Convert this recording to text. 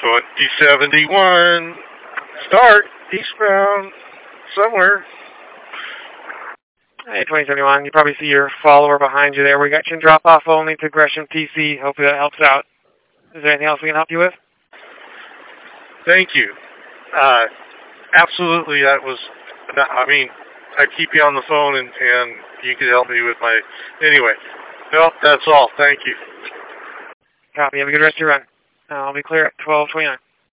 2071. Start eastbound somewhere. Hey, 2071, you probably see your follower behind you there. We got you in drop-off only to Gresham PC. Hopefully that helps out. Is there anything else we can help you with? Thank you. Absolutely, that was, I mean, I'd keep you on the phone and you could help me with my, anyway. No, that's all. Thank you. Copy. Have a good rest of your run. I'll be clear at 12:29.